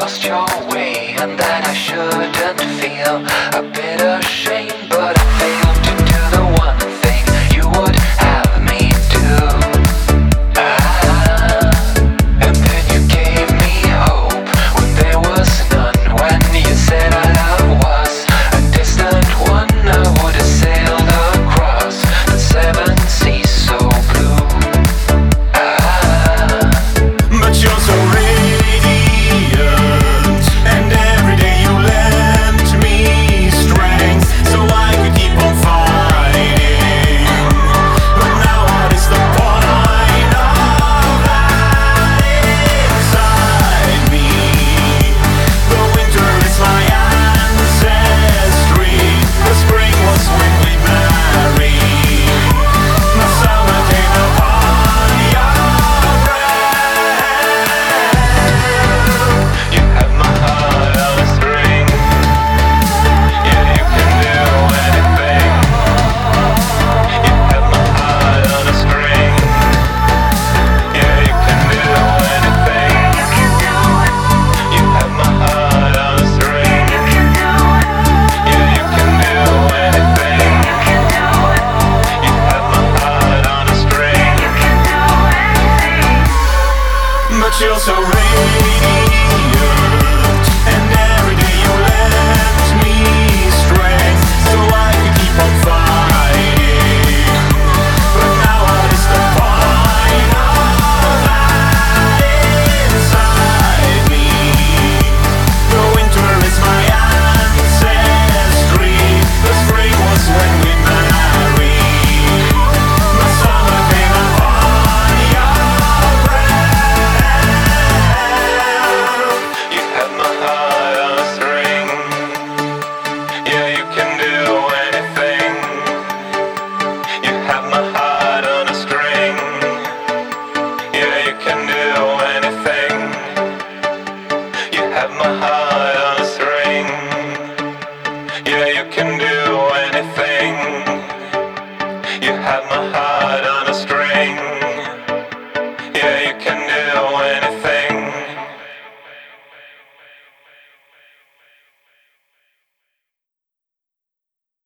lost your way, and that I shouldn't feel a bit ashamed, but I failed to do the one thing you would have me do. And then you gave me hope when there was none, when you said our love was a distant one. I would have sailed across the seven seas so blue. But you're so radiant, and every day you lent me strength so I could keep on fighting. But now what is the point of that inside me? The winter is my ancestry, the spring was when we married, the summer came upon your breath. You have my heart on a string. Yeah, you can do anything. You have my heart on a string. Yeah, you can do anything. You have my heart on a string. Yeah, you can do anything. You have my heart on a string. But you're so real.